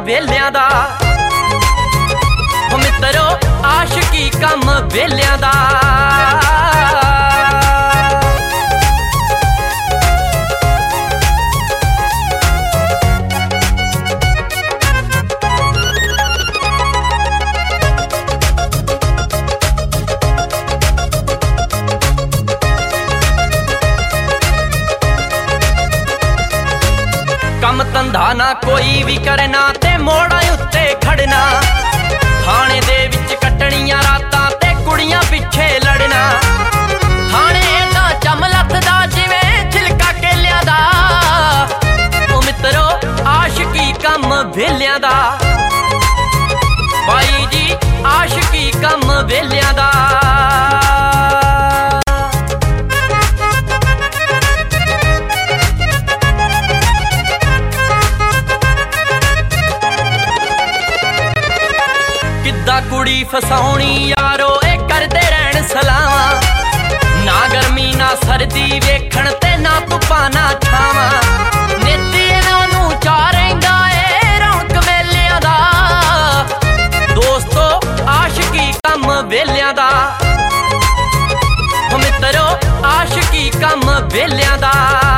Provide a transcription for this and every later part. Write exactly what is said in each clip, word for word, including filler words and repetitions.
वेलियां दा। ओ मित्रो आशिकी कम वेलियां दा। कम धंधा ना कोई भी करना ते मोड़ा उत्ते खड़ना। थाने दे विच कटणियां रातां ते कुड़ियां पिछे लड़ना। थाने एदा चम लथदा जिवें छिलका केलियां दा। ओ मित्रो आशिकी कम वेलियां दा। भाई जी आशिकी कम वेलियां दा। किद्दां कुड़ी फसाउणी यारो ए करदे रहण सलावां। ना गर्मी ना सर्दी वेखण ते ना धुप्पां ना छावां। नित्ती इन्हां नूं चा रहिंदा ए रौनक मेलियां दा। दोस्तो आशिकी कम वेलियां दा। ओ मित्रो आशिकी कम वेलियां दा।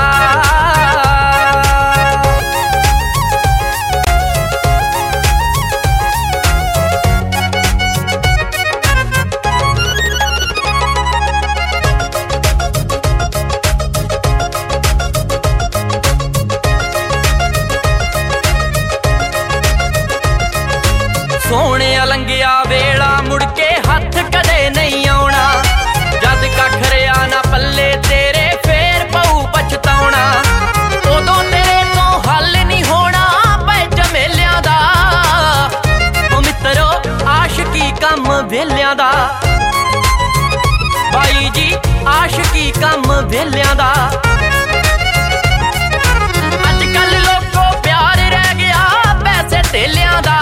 सोहणे लंघिया वेला मुड़के हथ कदे नहीं आउणा। जद कख रिया ना पल्ले तेरे फेर पऊ पछताउणा। उदों तेरे तो हल नहीं होना पै झमेलियां दा। ओ मित्रो आशिकी कम वेलियां दा। भाई जी आशिकी कम वेलियां दा। अजकल लोको प्यार रह गया पैसे धेलियां दा।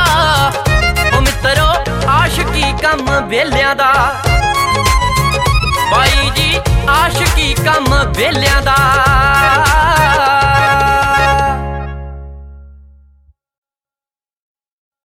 आशिकी कम वेलियां दा। भाई जी आशिकी कम वेलियां